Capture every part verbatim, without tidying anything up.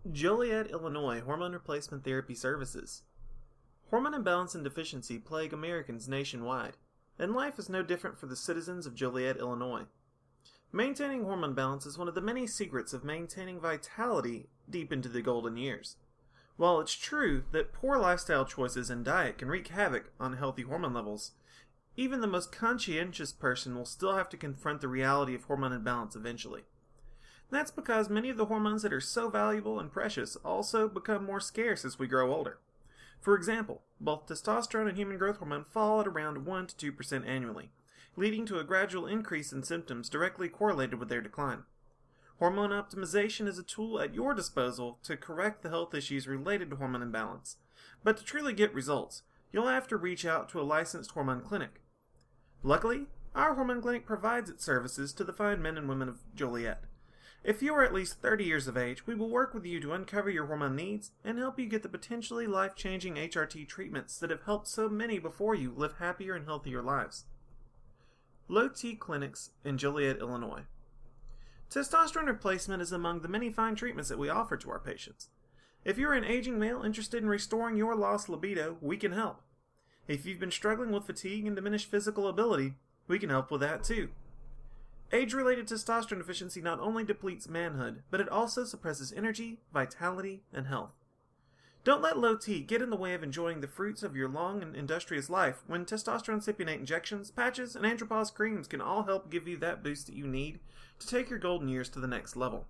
Joliet, Illinois Hormone Replacement Therapy Services. Hormone imbalance and deficiency plague Americans nationwide, and life is no different for the citizens of Joliet, Illinois. Maintaining hormone balance is one of the many secrets of maintaining vitality deep into the golden years. While it's true that poor lifestyle choices and diet can wreak havoc on healthy hormone levels, even the most conscientious person will still have to confront the reality of hormone imbalance eventually. That's because many of the hormones that are so valuable and precious also become more scarce as we grow older. For example, both testosterone and human growth hormone fall at around one to two percent annually, leading to a gradual increase in symptoms directly correlated with their decline. Hormone optimization is a tool at your disposal to correct the health issues related to hormone imbalance. But to truly get results, you'll have to reach out to a licensed hormone clinic. Luckily, our hormone clinic provides its services to the fine men and women of Joliet. If you are at least thirty years of age, we will work with you to uncover your hormone needs and help you get the potentially life-changing H R T treatments that have helped so many before you live happier and healthier lives. Low T Clinics in Joliet, Illinois. Testosterone replacement is among the many fine treatments that we offer to our patients. If you're an aging male interested in restoring your lost libido, we can help. If you've been struggling with fatigue and diminished physical ability, we can help with that too. Age-related testosterone deficiency not only depletes manhood, but it also suppresses energy, vitality, and health. Don't let low T get in the way of enjoying the fruits of your long and industrious life when testosterone cypionate injections, patches, and andropause creams can all help give you that boost that you need to take your golden years to the next level.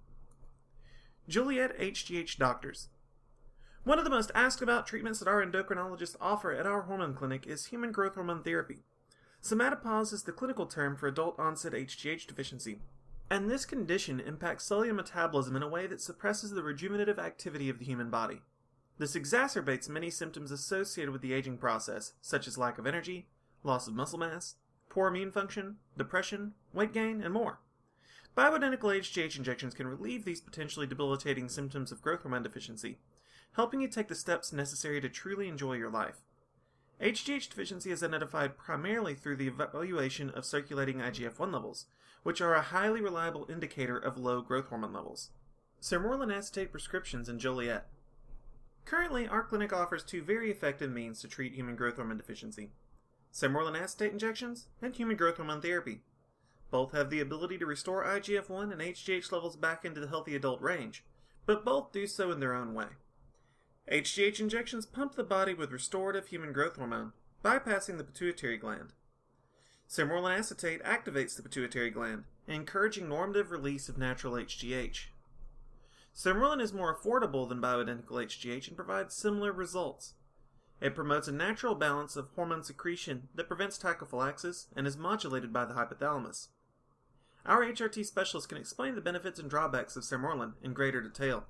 Joliet H G H Doctors. One of the most asked about treatments that our endocrinologists offer at our hormone clinic is human growth hormone therapy. Somatopause is the clinical term for adult-onset H G H deficiency, and this condition impacts cellular metabolism in a way that suppresses the rejuvenative activity of the human body. This exacerbates many symptoms associated with the aging process, such as lack of energy, loss of muscle mass, poor immune function, depression, weight gain, and more. Bioidentical H G H injections can relieve these potentially debilitating symptoms of growth hormone deficiency, helping you take the steps necessary to truly enjoy your life. H G H deficiency is identified primarily through the evaluation of circulating I G F one levels, which are a highly reliable indicator of low growth hormone levels. Sermorelin acetate prescriptions in Joliet. Currently, our clinic offers two very effective means to treat human growth hormone deficiency: Sermorelin acetate injections and human growth hormone therapy. Both have the ability to restore I G F one and H G H levels back into the healthy adult range, but both do so in their own way. H G H injections pump the body with restorative human growth hormone, bypassing the pituitary gland. Sermorelin acetate activates the pituitary gland, encouraging normative release of natural H G H. Sermorelin is more affordable than bioidentical H G H and provides similar results. It promotes a natural balance of hormone secretion that prevents tachyphylaxis and is modulated by the hypothalamus. Our H R T specialist can explain the benefits and drawbacks of Sermorelin in greater detail.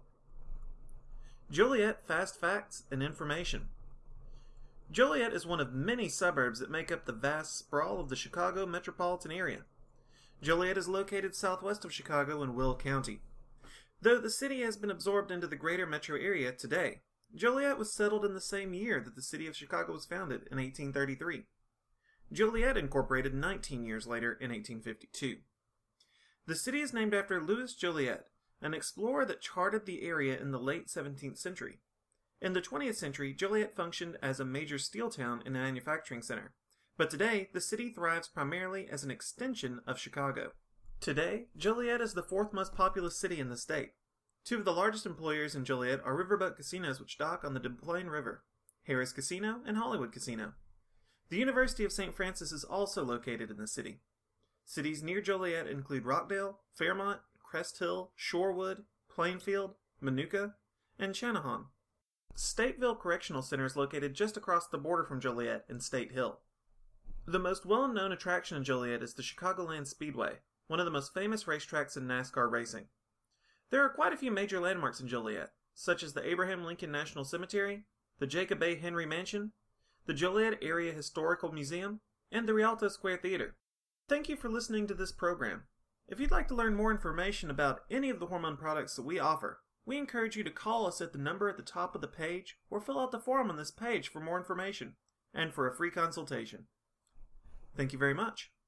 Joliet Fast Facts and Information. Joliet is one of many suburbs that make up the vast sprawl of the Chicago metropolitan area. Joliet is located southwest of Chicago in Will County. Though the city has been absorbed into the greater metro area today, Joliet was settled in the same year that the city of Chicago was founded in eighteen thirty-three. Joliet incorporated nineteen years later in eighteen fifty-two. The city is named after Louis Joliet, an explorer that charted the area in the late seventeenth century. In the twentieth century, Joliet functioned as a major steel town and a manufacturing center, but today the city thrives primarily as an extension of Chicago. Today, Joliet is the fourth most populous city in the state. Two of the largest employers in Joliet are riverboat casinos which dock on the Des Plaines River, Harris Casino and Hollywood Casino. The University of Saint Francis is also located in the city. Cities near Joliet include Rockdale, Fairmont, Crest Hill, Shorewood, Plainfield, Manuka, and Channahon. Stateville Correctional Center is located just across the border from Joliet in State Hill. The most well-known attraction in Joliet is the Chicagoland Speedway, one of the most famous racetracks in NASCAR racing. There are quite a few major landmarks in Joliet, such as the Abraham Lincoln National Cemetery, the Jacob A. Henry Mansion, the Joliet Area Historical Museum, and the Rialto Square Theater. Thank you for listening to this program. If you'd like to learn more information about any of the hormone products that we offer, we encourage you to call us at the number at the top of the page or fill out the form on this page for more information and for a free consultation. Thank you very much.